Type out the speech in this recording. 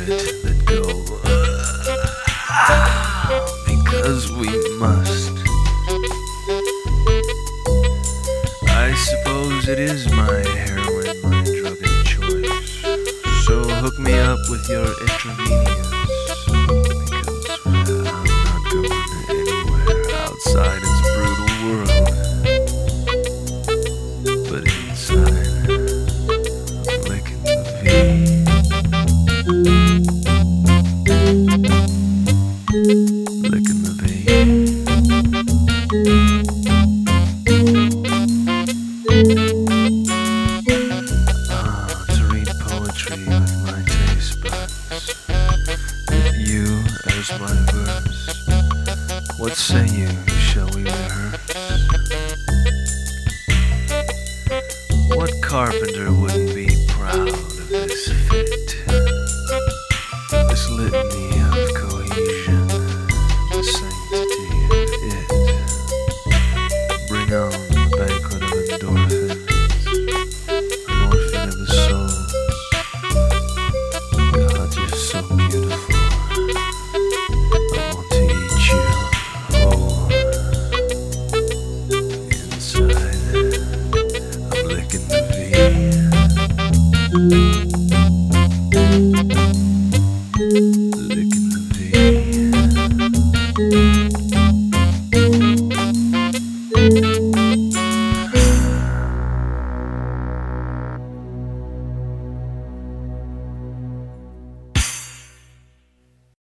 let go. Because we must. I suppose it is my heroin, my drug of choice. So hook me up with your intravenous. Because I'm not going anywhere outside its brutal world. But inside, I'm licking the V. Licking the V. To read poetry with my taste buds, with you as my verse. What say you, shall we rehearse? What carpenter